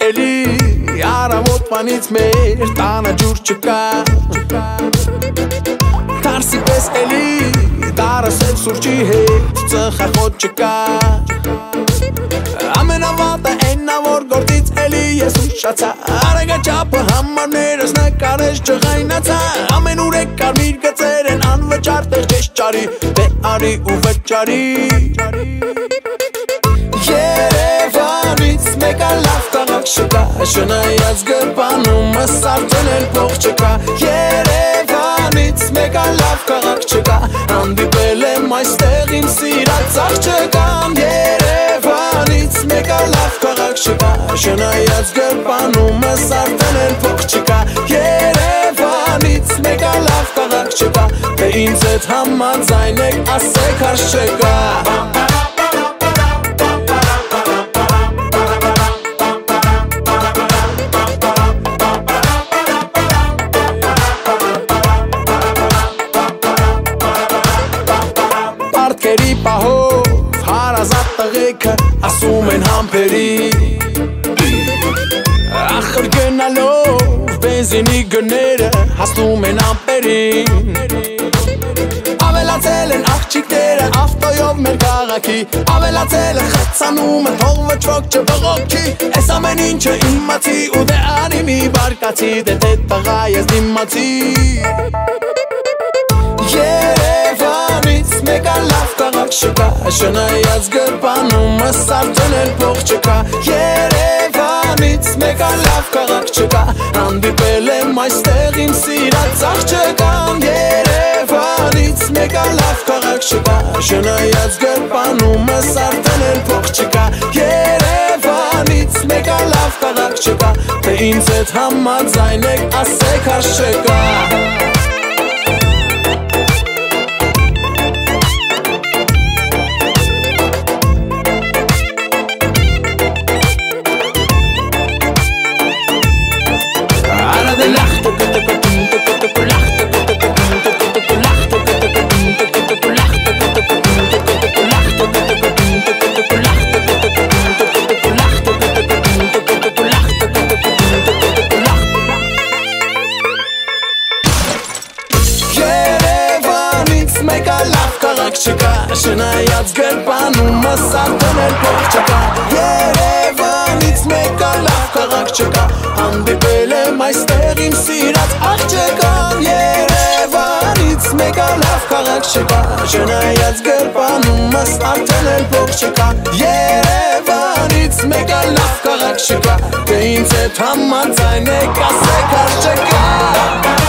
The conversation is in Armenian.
էլի Արավոտվանից մեր տանը ջուր չկա Թարսի պես էլի Դարս էլ սուրջի հետ ծխախոտ չկա Ամենավատը եննա որ գործից էլի ես ուշացա Արագա ճապը համարներս նկարես չղայնացա Ամեն ուրեք կարմիր գծեր են անվճար տեղ ճարի Դե արի ու վճարի Երևանից մեկա լավ տաղակ չկա Շնայած գրպանումս արդեն էլ փող չկա Երևանից մեկա լավ քաղաք չկա Հանդիպել եմ այստեղ իմ սիրած աղջկան Երևանից մեկա լավ քաղաք չկա Շնայած գրպանումս արդեն էլ փող չկա Երևանից մեկա լավ քաղաք չկա Թե ինձ հետ համաձայն եք ասեք հարց չկա Պարտքերի պահով հարազատ տղեքը ասում են համբերի Ախր գնալով բենզինի գները հասնում են ամպերին Ավելացել են աղջիկները ավտոյով մեր քաղաքի Ավելացել են խեցանում են թող վճվոք չբղոքի Ես ամեն ինչը իմացի ու դե անի մի բարկացի Դե թե տղա ես դիմացի Երևանից մեկա լավ քաղաք չկա Շնայած գրպանումս արդեն էլ փող չկա Երևանից մեկա լավ քաղաք չկա Հանդիպել եմ այստեղ իմ սիրած աղջկան Երևանից մեկա լավ քաղաք չկա Շնայած գրպանումս արդեն էլ փող չկա Երևանից մեկա լավ քաղաք չկա Թե ինձ հետ համաձայն եք ասեք հարց չկա Մեկա լավ քաղաք չկա Շնայած գրպանումս արդեն էլ փող չկա Երևանից մեկա լավ քաղաք չկա Հանդիպել եմ այստեղ իմ սիրած աղջկան Երևանից մեկա լավ քաղաք չկա Շնայած գրպանումս արդեն էլ փող չկա Երևանից մեկա լավ քաղաք չկա Թե ինձ հետ համաձայն եք ասեք հարց չկա